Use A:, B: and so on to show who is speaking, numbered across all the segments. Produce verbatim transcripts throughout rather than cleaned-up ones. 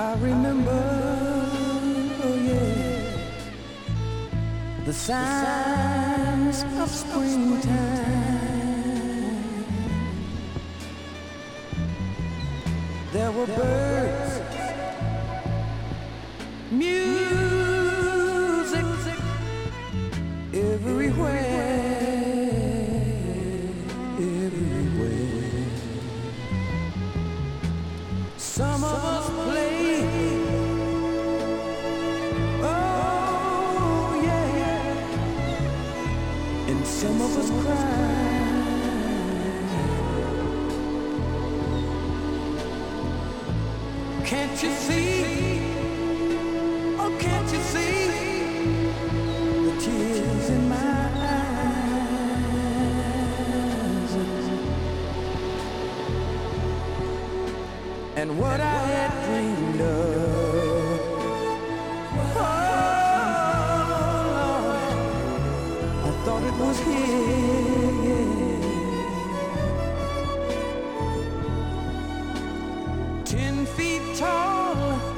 A: I remember, oh yeah, the signs of springtime. There were birds, music everywhere, everywhere. Some of us played, oh yeah, and some of us cried. Can't you see? Oh, can't you see the tears in my eyes? And what I had dreamed of, oh Lord, I thought it was here. Ten feet tall,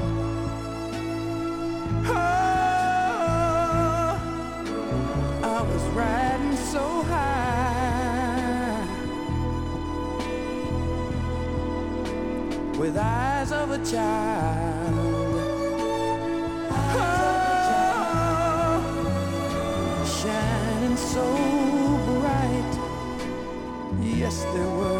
A: oh, I was riding so high, with eyes of a child, oh, shining so bright. Yes, there were.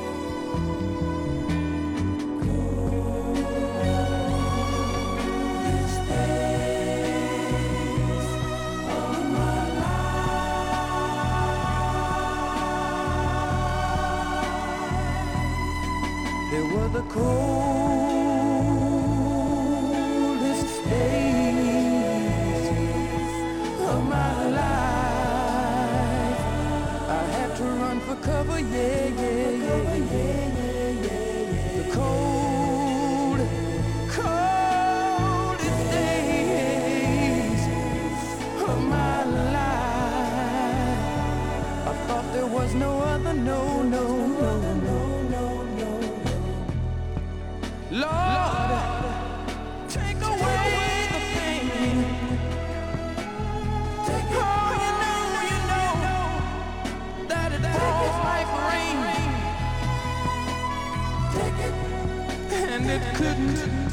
A: They were the coldest days of my life. I had to run for cover, yeah, yeah, yeah, yeah. The cold, coldest days of my life. I thought there was no other, no, no, no, no. Lord, take away the pain. Take oh, you know, you know that it falls like rain. Take it, and it couldn't.